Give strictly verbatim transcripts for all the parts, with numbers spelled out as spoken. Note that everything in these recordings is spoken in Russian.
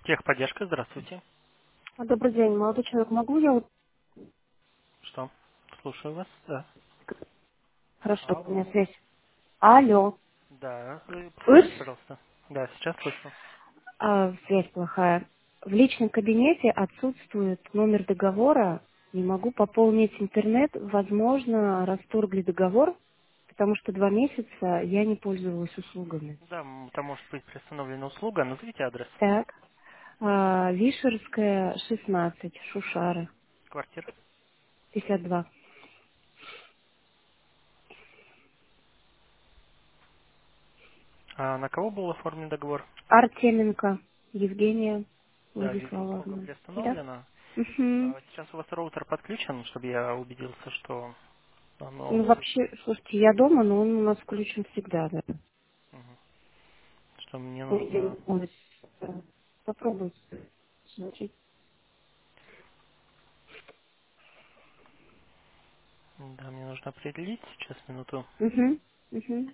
Техподдержка, здравствуйте. А, Добрый день, молодой человек. Могу я вот... Что? Слушаю вас, да. Хорошо, у меня Алло. связь. Алло. Да, э, Ус? повторите, пожалуйста. Да, сейчас слышу. А, связь плохая. В личном кабинете отсутствует номер договора. Не могу пополнить интернет. Возможно, расторгли договор, потому что два месяца я не пользовалась услугами. Да, м, там может быть приостановлена услуга. Назовите адрес Так. А, Вишерская, шестнадцать, Шушара, квартиры. пятьдесят два. А на кого был оформлен договор? Артеменко Евгения Да, вижу, услуга Владиславовна. Да. приостановлена. Угу. А сейчас у вас роутер подключен, чтобы я убедился, что Ну, оно... вообще, слушайте, я дома, но он у нас включен всегда, да. Мгм. Что мне Ну, я нужно... не знаю, э, попробуйте. Значит. Да, мне нужно определить. Сейчас, минуту. Угу, угу,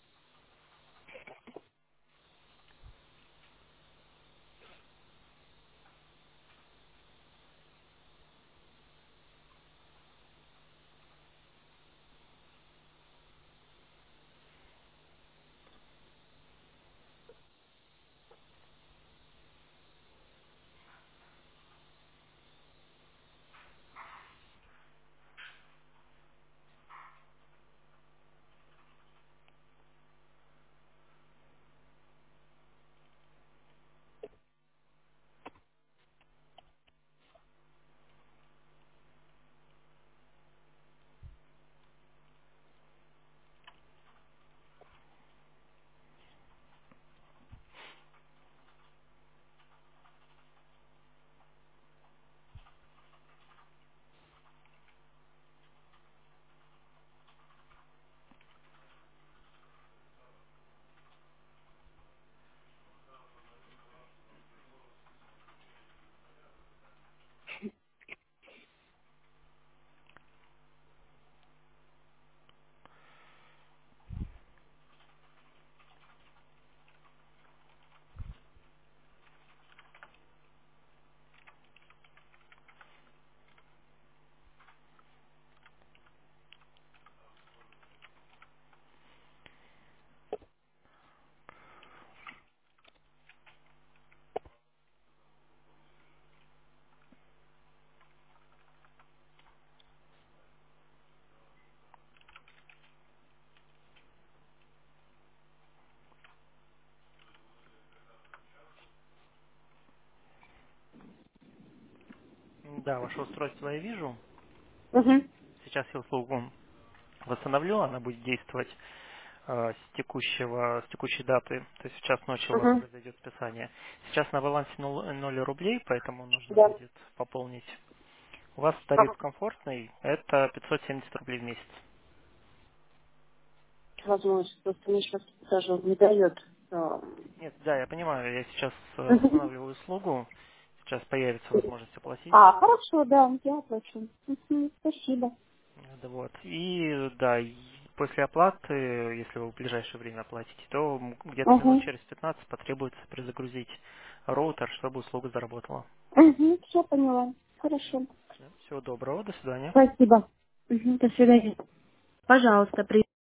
Да, ваше устройство я вижу. угу, Сейчас я услугу восстановлю, она будет действовать э, с текущего, с текущей даты, то есть в час ночи у вас угу. произойдет списание. Сейчас на балансе ноль ноль рублей, поэтому нужно Да. будет пополнить. У вас тариф Ага. комфортный, это пятьсот семьдесят рублей в месяц. Возможность, просто мне сейчас даже не дает. а, Нет, да, я понимаю, я сейчас э, Мгм. восстанавливаю услугу, сейчас появится возможность оплатить. А, хорошо, да, я оплачу. Мгм, Спасибо. Э, Да, вот. И да, и после оплаты, если вы в ближайшее время оплатите, то м, где-то минут Угу. через пятнадцать потребуется перезагрузить роутер, чтобы услуга заработала. Угу, все поняла. Хорошо. Всего доброго, до свидания. Спасибо. Мгм, До свидания. Пожалуйста, при